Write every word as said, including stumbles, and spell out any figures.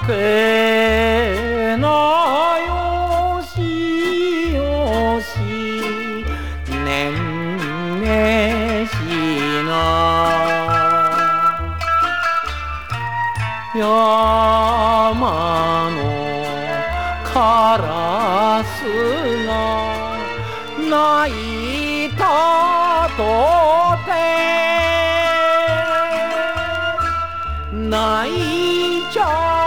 けなよしよしねんねしな山のカラスが鳴いたとて泣いちゃ